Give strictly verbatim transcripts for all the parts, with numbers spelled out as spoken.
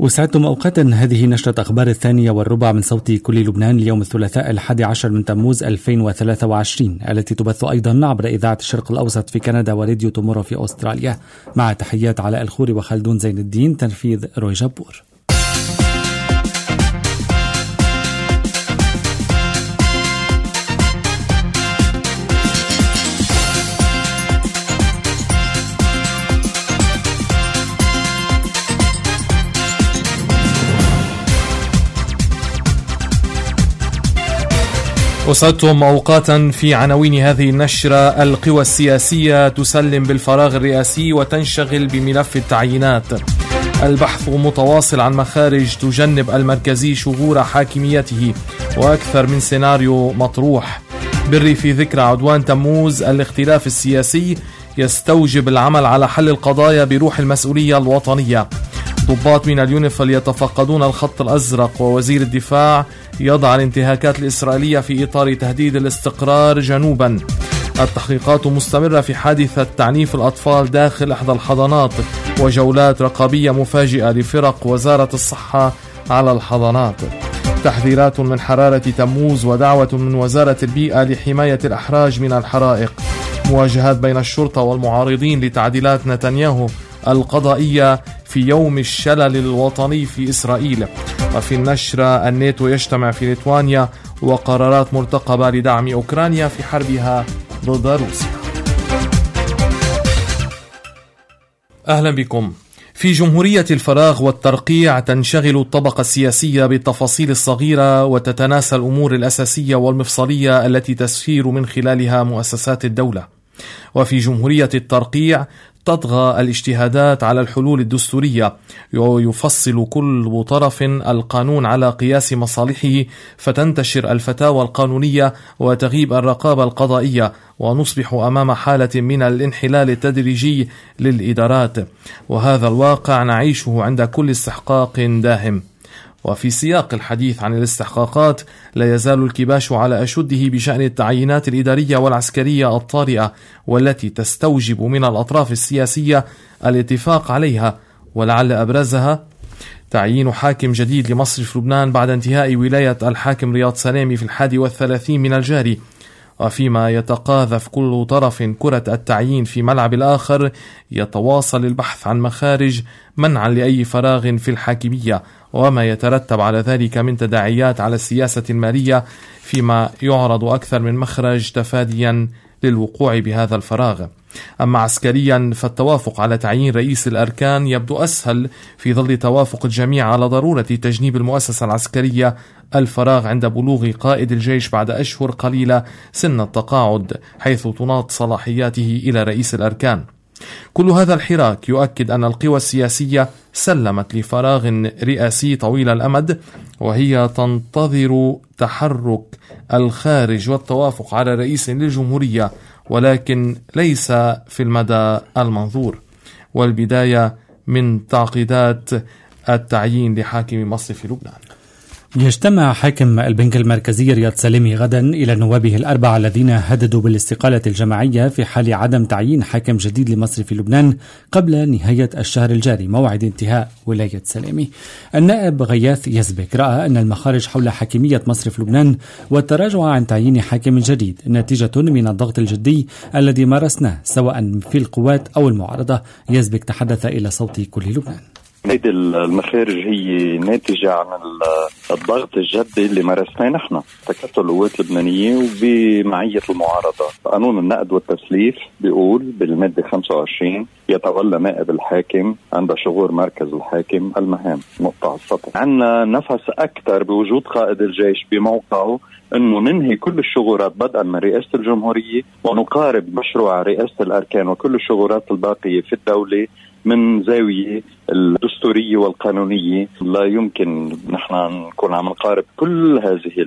وسعدتم أوقاتا. هذه نشرة أخبار الثانية والربع من صوت كل لبنان اليوم الثلاثاء الحادي عشر من تموز ألفين وثلاثة وعشرين، التي تبث أيضا عبر إذاعة الشرق الأوسط في كندا وراديو تومورو في أستراليا. مع تحيات علاء الخوري وخالدون زين الدين، تنفيذ روي جبور. وصلتم أوقاتا في عناوين هذه النشرة. القوى السياسية تسلم بالفراغ الرئاسي وتنشغل بملف التعيينات. البحث متواصل عن مخارج تجنب المركزي شغور حاكميته، وأكثر من سيناريو مطروح. بري في ذكرى عدوان تموز، الاختلاف السياسي يستوجب العمل على حل القضايا بروح المسؤولية الوطنية. ضباط من اليونيفيل يتفقدون الخط الأزرق، ووزير الدفاع يضع الانتهاكات الإسرائيلية في إطار تهديد الاستقرار جنوبا. التحقيقات مستمرة في حادثة تعنيف الأطفال داخل إحدى الحضانات، وجولات رقابية مفاجئة لفرق وزارة الصحة على الحضانات. تحذيرات من حرارة تموز ودعوة من وزارة البيئة لحماية الأحراج من الحرائق. مواجهات بين الشرطة والمعارضين لتعديلات نتنياهو القضائية في يوم الشلل الوطني في إسرائيل. وفي النشرة، الناتو يجتمع في ليتوانيا وقرارات مرتقبة لدعم أوكرانيا في حربها ضد روسيا. أهلا بكم. في جمهورية الفراغ والترقيع تنشغل الطبقة السياسية بالتفاصيل الصغيرة وتتناسى الأمور الأساسية والمفصلية التي تسير من خلالها مؤسسات الدولة. وفي جمهورية الترقيع تطغى الاجتهادات على الحلول الدستورية، ويفصل كل طرف القانون على قياس مصالحه، فتنتشر الفتاوى القانونية وتغيب الرقابة القضائية، ونصبح أمام حالة من الانحلال التدريجي للإدارات. وهذا الواقع نعيشه عند كل استحقاق داهم. وفي سياق الحديث عن الاستحقاقات، لا يزال الكباش على أشده بشأن التعيينات الإدارية والعسكرية الطارئة، والتي تستوجب من الأطراف السياسية الاتفاق عليها، ولعل أبرزها تعيين حاكم جديد لمصرف لبنان بعد انتهاء ولاية الحاكم رياض سلامي في الحادي والثلاثين من الجاري. وفيما يتقاذف كل طرف كرة التعيين في ملعب الآخر، يتواصل البحث عن مخارج منعا لأي فراغ في الحاكمية، وما يترتب على ذلك من تداعيات على السياسة المالية، فيما يعرض أكثر من مخرج تفاديا للوقوع بهذا الفراغ. أما عسكريا، فالتوافق على تعيين رئيس الأركان يبدو أسهل في ظل توافق الجميع على ضرورة تجنيب المؤسسة العسكرية الفراغ عند بلوغ قائد الجيش بعد أشهر قليلة سن التقاعد، حيث تناط صلاحياته إلى رئيس الأركان. كل هذا الحراك يؤكد أن القوى السياسية سلمت لفراغ رئاسي طويل الأمد، وهي تنتظر تحرك الخارج والتوافق على رئيس للجمهورية، ولكن ليس في المدى المنظور. والبداية من تعقيدات التعيين لحاكم مصرف لبنان. يجتمع حاكم البنك المركزي رياض سلامي غدا إلى نوابه الأربعة الذين هددوا بالاستقالة الجماعية في حال عدم تعيين حاكم جديد لمصرف لبنان قبل نهاية الشهر الجاري، موعد انتهاء ولاية سلامي. النائب غياث يزبك رأى أن المخارج حول حاكمية مصرف لبنان والتراجع عن تعيين حاكم جديد نتيجة من الضغط الجدي الذي مارسناه سواء في القوات أو المعارضة. يزبك تحدث إلى صوت كل لبنان. هيدي المخارج هي ناتجة عن الضغط الجدي اللي مارسناه نحن تكتل القوات اللبنانية وبمعية المعارضة. قانون النقد والتسليف بيقول بالمادة خمسة وعشرين يتولى نائب الحاكم عند شغور مركز الحاكم المهام. نقطة على السطر. عنا نفس أكثر بوجود قائد الجيش بموقعه أنه ننهي كل الشغورات بدءا من رئاسة الجمهورية، ونقارب مشروع رئاسة الأركان وكل الشغورات الباقية في الدولة من زاوية الدستورية والقانونية. لا يمكن نحن نكون عم نقارب كل هذه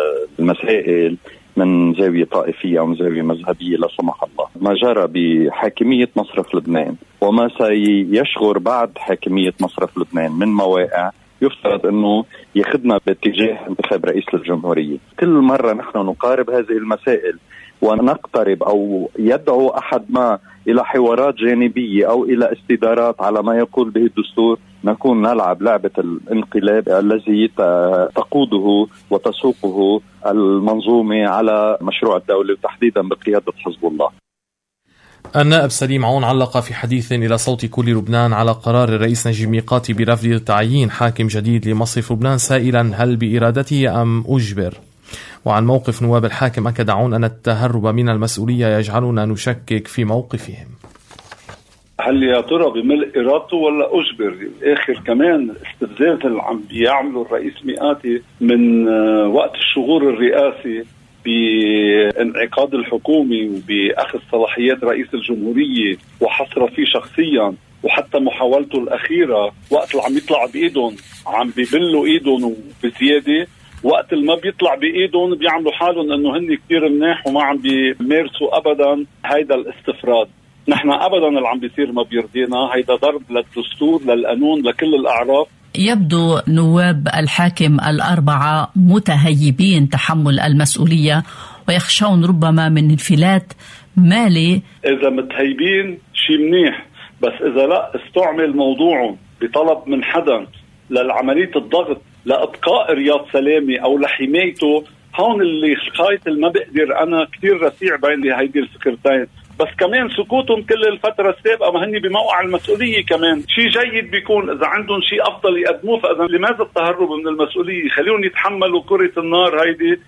المسائل من زاوية طائفية أو من زاوية مذهبية لا سمح الله. ما جرى بحاكمية مصرف لبنان وما سيشغر بعد حاكمية مصرف لبنان من مواقع يفترض أنه يخدنا باتجاه انتخاب رئيس للجمهورية. كل مرة نحن نقارب هذه المسائل ونقترب أو يدعو أحد ما إلى حوارات جانبية أو إلى استدارات على ما يقول به الدستور، نكون نلعب لعبة الانقلاب الذي تقوده وتسوقه المنظومة على مشروع الدولة وتحديدا بقيادة حزب الله. النائب سليم عون علق في حديث إلى صوت كل لبنان على قرار الرئيس نجيب ميقاتي برفض تعيين حاكم جديد لمصرف لبنان، سائلا هل بإرادته أم أجبر؟ وعن موقف نواب الحاكم أكد عون أن التهرب من المسؤولية يجعلنا نشكك في موقفهم. هل يا ترى بملء إرادته ولا أجبر؟ آخر كمان استفزاز اللي عم بيعمله الرئيس ميقاتي من وقت الشغور الرئاسي بانعقاد الحكومي وبأخذ صلاحيات رئيس الجمهورية وحصره فيه شخصيا، وحتى محاولته الأخيرة وقت اللي عم يطلع بإيدهم عم بيبلوا إيدهم بزيادة، وقت اللي ما بيطلع بإيدهم بيعملوا حالهم أنه هن كتير مناح وما عم بيمارسوا أبدا هيدا الاستفراد. نحن أبدا اللي عم بيصير ما بيرضينا، هيدا ضرب للدستور للقانون لكل الأعراف. يبدو نواب الحاكم الأربعة متهيبين تحمل المسؤولية ويخشون ربما من انفلات مالي. إذا متهيبين شيء منيح، بس إذا لا استعمل موضوعهم بطلب من حدا للعملية الضغط لإبقاء رياض سلامي أو لحمايته، هون اللي خايت اللي ما بقدر أنا كتير رسيع بين لي هيدي الفكرتين. بس كمان سكوتهم كل الفترة السابقة ما هني بموقع المسؤولية كمان شيء جيد بيكون إذا عندهم شيء أفضل يقدموه. فإذا لماذا التهرب من المسؤولية؟ خليهم يتحملوا كرة النار هيدي.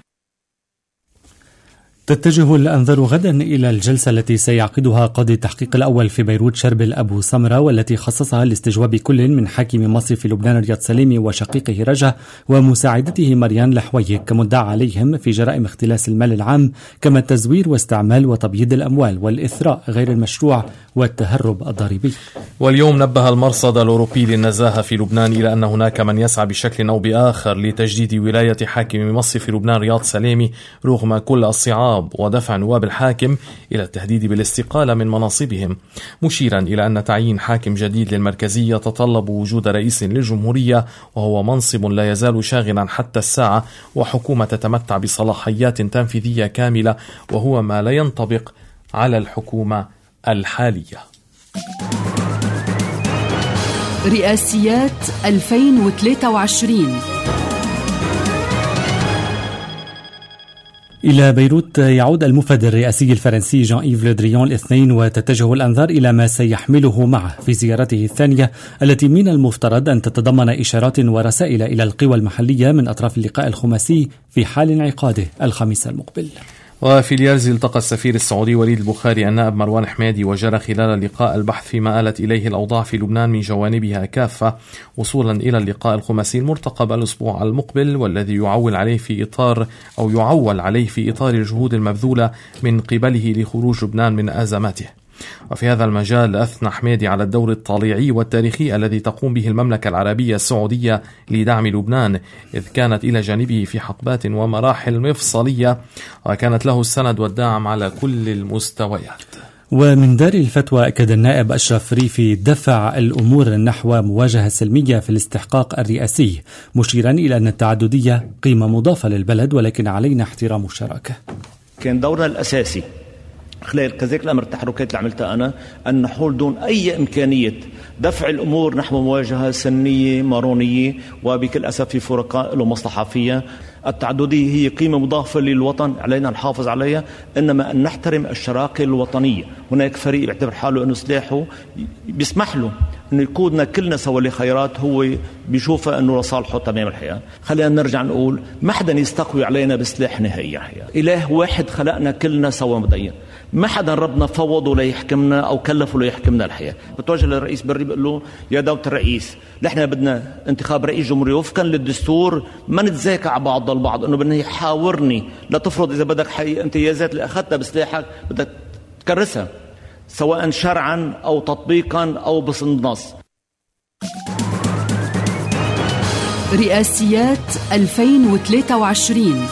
تتجه الأنظار غدا إلى الجلسة التي سيعقدها قاضي التحقيق الأول في بيروت شربل أبو سمرة، والتي خصصها لاستجواب كل من حاكم مصرف لبنان رياض سليمي وشقيقه رجا ومساعدته مريان لحويك كمدعى عليهم في جرائم اختلاس المال العام، كما التزوير واستعمال وتبييض الأموال والإثراء غير المشروع والتهرب الضريبي. واليوم نبه المرصد الأوروبي للنزاهة في لبنان إلى أن هناك من يسعى بشكل أو بآخر لتجديد ولاية حاكم مصرف لبنان رياض سليمي رغم كل الصعاب، ودفع نواب الحاكم إلى التهديد بالاستقالة من مناصبهم، مشيرا إلى أن تعيين حاكم جديد للمركزية يتطلب وجود رئيس للجمهورية، وهو منصب لا يزال شاغلا حتى الساعة، وحكومة تتمتع بصلاحيات تنفيذية كاملة، وهو ما لا ينطبق على الحكومة الحالية. رئاسيات ألفين وثلاثة وعشرين. إلى بيروت يعود المفد الرئاسي الفرنسي جان إيف لو دريان الاثنين، وتتجه الأنظار إلى ما سيحمله معه في زيارته الثانية التي من المفترض أن تتضمن إشارات ورسائل إلى القوى المحلية من أطراف اللقاء الخماسي في حال انعقاده الخميس المقبل. وفي اليرز التقى السفير السعودي وليد البخاري النائب مروان حمادي، وجرى خلال اللقاء البحث فيما آلت إليه الأوضاع في لبنان من جوانبها كافة، وصولا إلى اللقاء الخماسي المرتقب الأسبوع المقبل، والذي يعول عليه في إطار أو يعول عليه في إطار الجهود المبذولة من قبله لخروج لبنان من أزماته. وفي هذا المجال أثنى حمادي على الدور الطليعي والتاريخي الذي تقوم به المملكة العربية السعودية لدعم لبنان، إذ كانت إلى جانبه في حقبات ومراحل مفصلية، وكانت له السند والدعم على كل المستويات. ومن دار الفتوى أكد النائب أشرف ريفي دفع الأمور نحو مواجهة سلمية في الاستحقاق الرئاسي، مشيرا إلى أن التعددية قيمة مضافة للبلد، ولكن علينا احترام الشراكة. كان دورنا الأساسي خلال كذلك الأمر التحركات اللي عملتها أنا أن نحول دون أي إمكانية دفع الأمور نحو مواجهة سنية مارونية، وبكل أسف في فرقاء له مصلحة فيها. التعددية هي قيمة مضافة للوطن، علينا نحافظ عليها، إنما أن نحترم الشراكة الوطنية. هناك فريق بيعتبر حاله أنه سلاحه بيسمح له أنه يقودنا كلنا سوا لخيرات هو بيشوفها أنه لصالحه تمام الحياة. خلينا نرجع نقول ما حدا يستقوي علينا بسلاح نهائي. إله واحد خلقنا كلنا سوا مبدئيا، ما حدا ربنا فوضه ليحكمنا أو كلفه ليحكمنا الحياة. بتوجه للرئيس بري بقول له يا دولة الرئيس، نحن بدنا انتخاب رئيس جمهورية وفقا للدستور، ما نتزاكى على بعض البعض انه بدنا يحاورني لتفرض اذا بدك حقيقة امتيازات اللي اخذتها بسلاحك بدك تكرسها سواء شرعا او تطبيقا او بصندنص. رئاسيات ألفين وثلاثة وعشرين.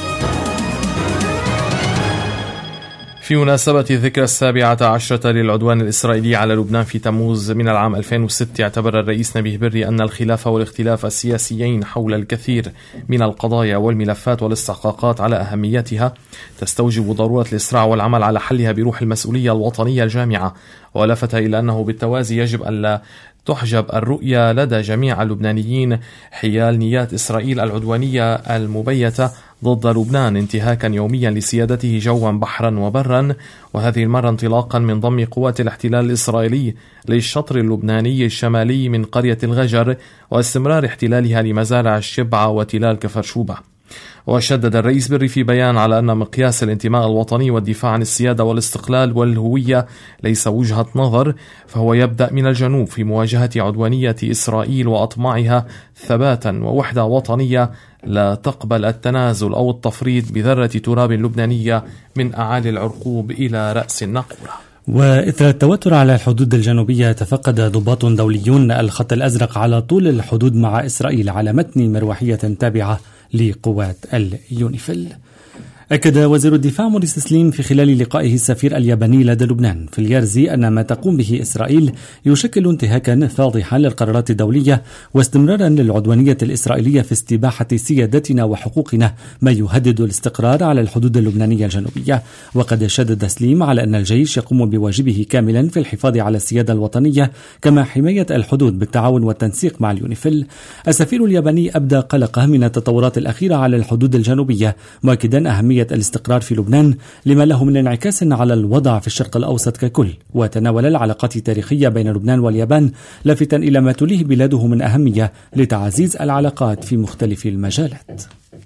في مناسبة ذكرى السابعة عشرة للعدوان الإسرائيلي على لبنان في تموز من العام ألفين وستة، اعتبر الرئيس نبيه بري أن الخلاف والاختلاف السياسيين حول الكثير من القضايا والملفات والاستحقاقات على أهميتها تستوجب ضرورة الإسراع والعمل على حلها بروح المسؤولية الوطنية الجامعة، ولفت إلى أنه بالتوازي يجب أن لا تحجب الرؤية لدى جميع اللبنانيين حيال نيات إسرائيل العدوانية المبيتة ضد لبنان انتهاكا يوميا لسيادته جوا بحرا وبرا، وهذه المرة انطلاقا من ضم قوات الاحتلال الإسرائيلي للشطر اللبناني الشمالي من قرية الغجر، واستمرار احتلالها لمزارع الشبعة وتلال كفرشوبة. وشدد الرئيس بري في بيان على أن مقياس الانتماء الوطني والدفاع عن السيادة والاستقلال والهوية ليس وجهة نظر، فهو يبدأ من الجنوب في مواجهة عدوانية إسرائيل وأطماعها ثباتا ووحدة وطنية لا تقبل التنازل أو التفريط بذرة تراب لبنانية من أعالي العرقوب إلى رأس الناقورة. وإثر التوتر على الحدود الجنوبية، تفقد ضباط دوليون الخط الأزرق على طول الحدود مع إسرائيل على متن مروحية تابعة لقوات اليونيفيل. أكد وزير الدفاع موريس سليم في خلال لقائه السفير الياباني لدى لبنان في اليارزي أن ما تقوم به إسرائيل يشكل انتهاكا فاضحا للقرارات الدولية واستمرارا للعدوانية الإسرائيلية في استباحة سيادتنا وحقوقنا، ما يهدد الاستقرار على الحدود اللبنانية الجنوبية. وقد شدد سليم على أن الجيش يقوم بواجبه كاملا في الحفاظ على السيادة الوطنية كما حماية الحدود بالتعاون والتنسيق مع اليونيفيل. السفير الياباني أبدى قلقه من التطورات الأخيرة على الحدود الجنوبية، مؤكدا أهمية الاستقرار في لبنان لما له من انعكاس على الوضع في الشرق الأوسط ككل. وتناول العلاقات التاريخية بين لبنان واليابان، لافتا إلى ما تليه بلاده من أهمية لتعزيز العلاقات في مختلف المجالات.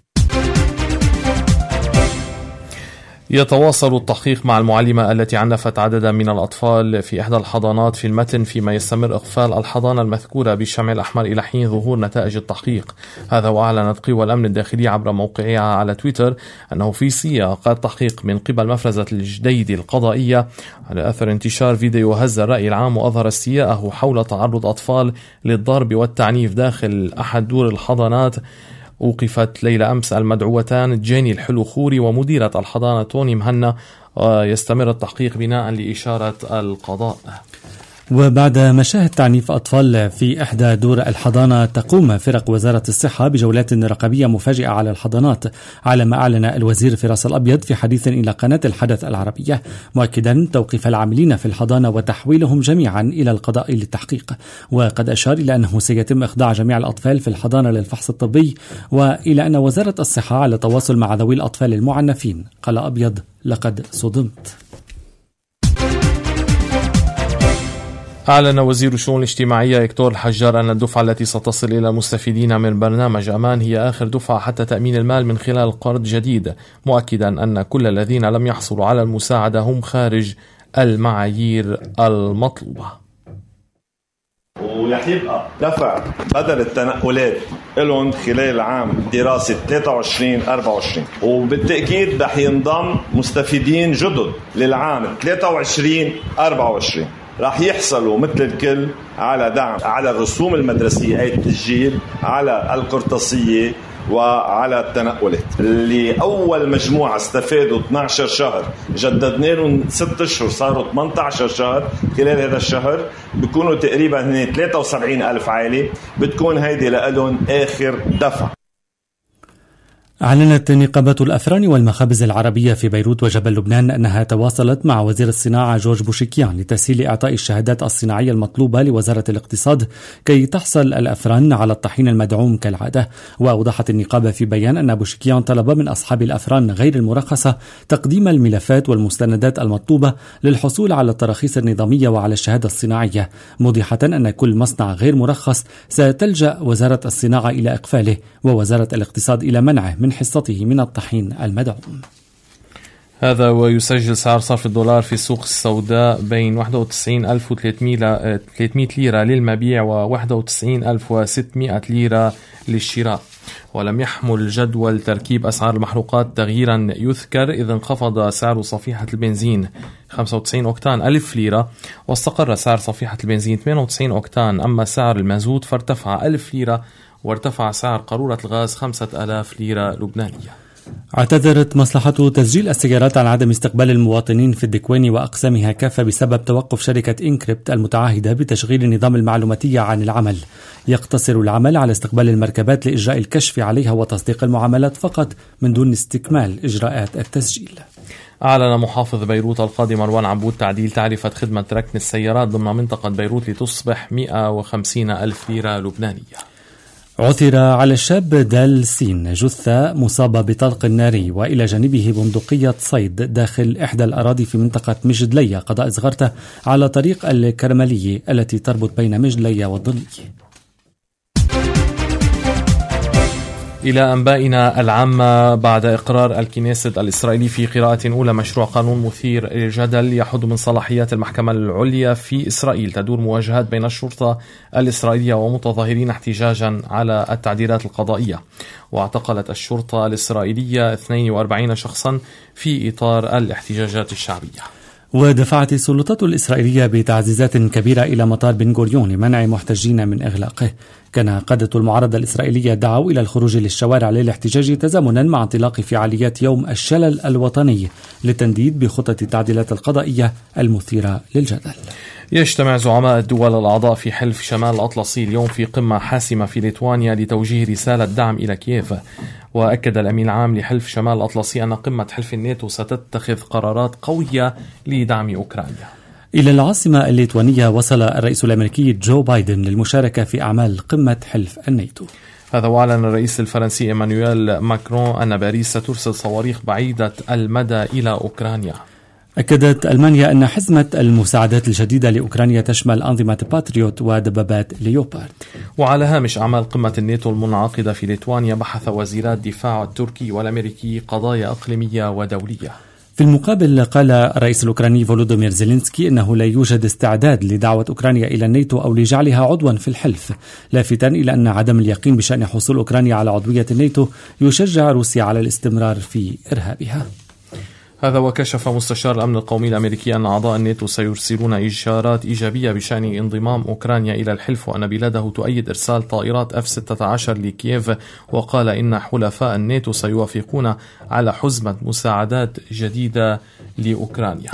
يتواصل التحقيق مع المعلمة التي عنفت عددا من الأطفال في إحدى الحضانات في المتن، فيما يستمر إقفال الحضانة المذكورة بالشمع الأحمر إلى حين ظهور نتائج التحقيق. هذا وأعلنت قوى الأمن الداخلي عبر موقعها على تويتر أنه في سياق التحقيق من قبل مفرزة الجديد القضائية على أثر انتشار فيديو هز الرأي العام وأظهر استياءه حول تعرض أطفال للضرب والتعنيف داخل أحد دور الحضانات. أوقفت ليلة أمس المدعوتان جيني الحلو خوري ومديرة الحضانة توني مهنا، ويستمر التحقيق بناء لإشارة القضاء. وبعد مشاهد تعنيف أطفال في إحدى دور الحضانة، تقوم فرق وزارة الصحة بجولات رقابية مفاجئة على الحضانات، على ما أعلن الوزير فراس الأبيض في حديث إلى قناة الحدث العربية، مؤكدا توقيف العاملين في الحضانة وتحويلهم جميعا إلى القضاء للتحقيق. وقد أشار إلى أنه سيتم إخضاع جميع الأطفال في الحضانة للفحص الطبي، وإلى أن وزارة الصحة على تواصل مع ذوي الأطفال المعنفين. قال أبيض: لقد صدمت. أعلن وزير الشؤون الاجتماعية إكتور الحجار أن الدفعة التي ستصل إلى المستفيدين من برنامج أمان هي آخر دفعة حتى تأمين المال من خلال قرض جديد، مؤكدا أن كل الذين لم يحصلوا على المساعدة هم خارج المعايير المطلوبة. ورح يبقى دفع بدل التنقلات لهم خلال عام دراسة ثلاثة وعشرين أربعة وعشرين، وبالتأكيد رح ينضم مستفيدين جدد للعام ثلاثة وعشرين أربعة وعشرين، راح يحصلوا مثل الكل على دعم على الرسوم المدرسية أي التسجيل، على القرطاسية وعلى التنقلات. اللي أول مجموعة استفادوا اثني عشر شهر، جددنا لهم ستة أشهر صاروا ثمانية عشر شهر خلال هذا الشهر، بيكونوا تقريبا هن ثلاثة وسبعين ألف عائلة، بتكون هيدي لهم آخر دفع. أعلنت نقابة الأفران والمخابز العربية في بيروت وجبل لبنان أنها تواصلت مع وزير الصناعة جورج بوشيكيان لتسهيل إعطاء الشهادات الصناعية المطلوبة لوزارة الاقتصاد كي تحصل الأفران على الطحين المدعوم كالعادة. وأوضحت النقابة في بيان أن بوشيكيان طلب من أصحاب الأفران غير المرخصة تقديم الملفات والمستندات المطلوبة للحصول على التراخيص النظامية وعلى الشهادة الصناعية، موضحة أن كل مصنع غير مرخص ستلجأ وزارة الصناعة إلى إقفاله ووزارة الاقتصاد إلى منعه من حصته من الطحين المدعوم. هذا ويسجل سعر صرف الدولار في السوق السوداء بين واحد وتسعين ألف وثلاثمئة ليرة للمبيع و واحد وتسعين ألف وستمئة ليرة للشراء. ولم يحمل جدول تركيب أسعار المحروقات تغييرا يذكر، إذ انخفض سعر صفيحة البنزين خمسة وتسعين أوكتان ألف ليرة واستقر سعر صفيحة البنزين ثمانية وتسعين أوكتان، أما سعر المازوت فارتفع ألف ليرة وارتفع سعر قارورة الغاز خمسة آلاف ليرة لبنانية. اعتذرت مصلحة تسجيل السيارات عن عدم استقبال المواطنين في الدكوين وأقسامها كافة بسبب توقف شركة إنكريبت المتعهدة بتشغيل النظام المعلوماتي عن العمل. يقتصر العمل على استقبال المركبات لإجراء الكشف عليها وتصديق المعاملات فقط من دون استكمال إجراءات التسجيل. أعلن محافظ بيروت القاضي مروان عبود تعديل تعرفة خدمة ركن السيارات ضمن منطقة بيروت لتصبح مئة وخمسين ألف ليرة لبنانية. عثر على الشاب دال سين جثة مصابة بطلق ناري وإلى جانبه بندقية صيد داخل إحدى الأراضي في منطقة مجدلية قضاء زغرته على طريق الكرملية التي تربط بين مجدلية والضلية. إلى أنبائنا العامة. بعد إقرار الكنيست الإسرائيلي في قراءة أولى مشروع قانون مثير للجدل يحد من صلاحيات المحكمة العليا في إسرائيل، تدور مواجهات بين الشرطة الإسرائيلية ومتظاهرين احتجاجا على التعديلات القضائية. واعتقلت الشرطة الإسرائيلية اثنين وأربعين شخصا في إطار الاحتجاجات الشعبية. ودفعت السلطات الإسرائيلية بتعزيزات كبيرة إلى مطار بن غوريون لمنع محتجين من إغلاقه. كان قادة المعارضة الإسرائيلية دعوا إلى الخروج للشوارع للاحتجاج تزامنا مع انطلاق فعاليات يوم الشلل الوطني للتنديد بخطة التعديلات القضائية المثيرة للجدل. يجتمع زعماء الدول الأعضاء في حلف شمال الأطلسي اليوم في قمة حاسمة في ليتوانيا لتوجيه رسالة دعم إلى كييف. وأكد الأمين العام لحلف شمال الأطلسي أن قمة حلف الناتو ستتخذ قرارات قوية لدعم أوكرانيا. إلى العاصمة الليتوانية وصل الرئيس الأمريكي جو بايدن للمشاركة في أعمال قمة حلف الناتو. هذا وأعلن الرئيس الفرنسي إيمانويل ماكرون أن باريس سترسل صواريخ بعيدة المدى إلى أوكرانيا. أكدت ألمانيا أن حزمة المساعدات الجديدة لأوكرانيا تشمل أنظمة باتريوت ودبابات ليوبارد. وعلى هامش أعمال قمة الناتو المنعقدة في ليتوانيا، بحث وزيرات الدفاع التركي والأمريكي قضايا إقليمية ودولية. في المقابل قال الرئيس الأوكراني فولودومير زيلينسكي إنه لا يوجد استعداد لدعوة أوكرانيا إلى الناتو أو لجعلها عضوا في الحلف، لافتا إلى أن عدم اليقين بشأن حصول أوكرانيا على عضوية الناتو يشجع روسيا على الاستمرار في إرهابها. هذا وكشف مستشار الأمن القومي الأمريكي أن أعضاء الناتو سيرسلون إشارات إيجابية بشأن انضمام أوكرانيا إلى الحلف، وأن بلاده تؤيد إرسال طائرات إف ستة عشر لكييف. وقال إن حلفاء الناتو سيوافقون على حزمة مساعدات جديدة لأوكرانيا.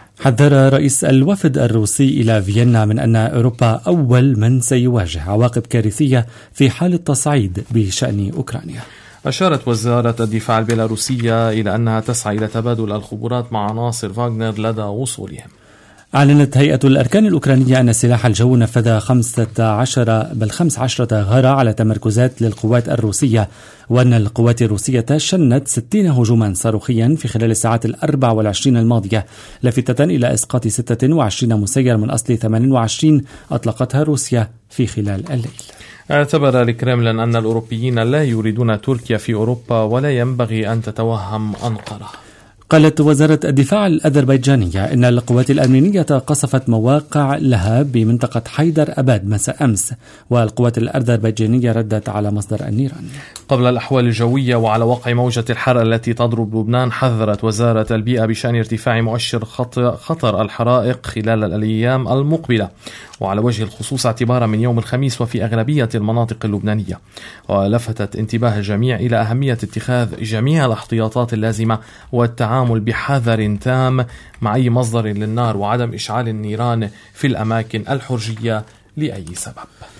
حذر رئيس الوفد الروسي إلى فيينا من أن أوروبا أول من سيواجه عواقب كارثية في حال التصعيد بشأن أوكرانيا. أشارت وزارة الدفاع البيلاروسية إلى أنها تسعى إلى تبادل الخبرات مع عناصر فاغنر لدى وصولهم. أعلنت هيئة الأركان الأوكرانية أن سلاح الجو نفذ خمسة عشر بل خمس عشرة غارة على تمركزات للقوات الروسية، وأن القوات الروسية شنت ستين هجوما صاروخيا في خلال الساعات الأربع والعشرين الماضية، لافتة إلى إسقاط ستة وعشرين مسير من أصل ثمانية وعشرين أطلقتها روسيا في خلال الليل. اعتبر الكرملين أن الأوروبيين لا يريدون تركيا في أوروبا ولا ينبغي أن تتوهم أنقرة. قالت وزارة الدفاع الأذربيجانية إن القوات الأرمينية قصفت مواقع لها بمنطقة حيدر أباد مساء أمس، والقوات الأذربيجانية ردت على مصدر النيران. قبل الأحوال الجوية وعلى وقع موجة الحر التي تضرب لبنان، حذرت وزارة البيئة بشأن ارتفاع مؤشر خطر الحرائق خلال الأيام المقبلة، وعلى وجه الخصوص اعتبارا من يوم الخميس وفي أغلبية المناطق اللبنانية. ولفتت انتباه الجميع إلى أهمية اتخاذ جميع الاحتياطات اللازمة والتعامل بحذر تام مع أي مصدر للنار، وعدم إشعال النيران في الأماكن الحرجية لأي سبب.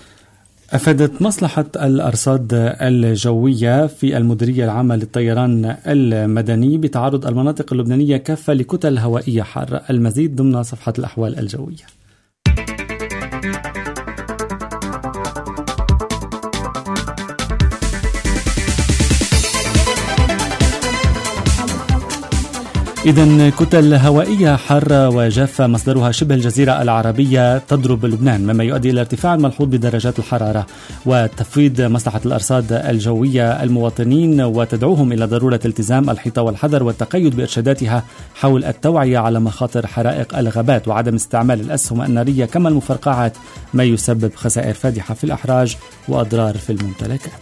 أفادت مصلحة الأرصاد الجوية في المديرية العامة للطيران المدني بتعرض المناطق اللبنانية كافة لكتل هوائية حارة. المزيد ضمن صفحة الأحوال الجوية. إذن كتل هوائية حارة وجافة مصدرها شبه الجزيرة العربية تضرب لبنان، مما يؤدي إلى ارتفاع ملحوظ بدرجات الحرارة، وتفويض مصلحة الأرصاد الجوية المواطنين وتدعوهم إلى ضرورة التزام الحيطة والحذر والتقيد بإرشاداتها حول التوعية على مخاطر حرائق الغابات وعدم استعمال الأسهم النارية كما المفرقعات، ما يسبب خسائر فادحة في الأحراج وأضرار في الممتلكات.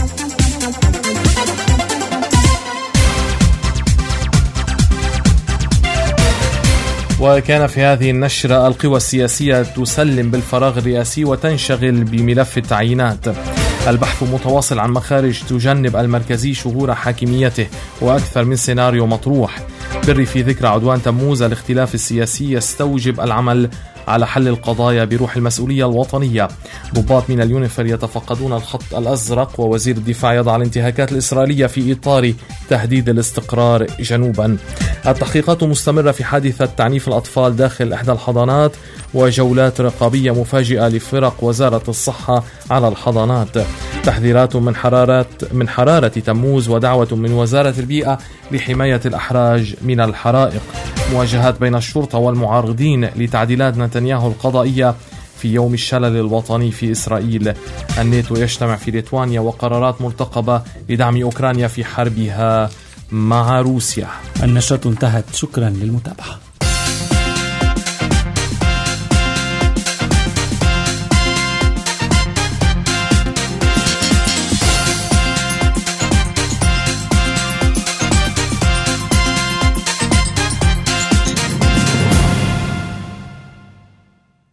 وكان في هذه النشرة القوى السياسية تسلم بالفراغ الرئاسي وتنشغل بملف التعيينات. البحث متواصل عن مخارج تجنب المركزي شهور حاكميته، وأكثر من سيناريو مطروح. بري في ذكرى عدوان تموز الاختلاف السياسي يستوجب العمل على حل القضايا بروح المسؤولية الوطنية. ضباط من اليونيفر يتفقدون الخط الأزرق، ووزير الدفاع يضع الانتهاكات الإسرائيلية في إطار تهديد الاستقرار جنوبا. التحقيقات مستمرة في حادثة تعنيف الأطفال داخل إحدى الحضانات، وجولات رقابية مفاجئة لفرق وزارة الصحة على الحضانات. تحذيرات من حرارة من حرارة تموز، ودعوة من وزارة البيئة لحماية الأحراج من الحرائق. مواجهات بين الشرطة والمعارضين لتعديلات نتنياهو القضائية في يوم الشلل الوطني في إسرائيل. الناتو يجتمع في ليتوانيا، وقرارات مرتقبة لدعم أوكرانيا في حربها مع روسيا. النشرة انتهت، شكرا للمتابعة.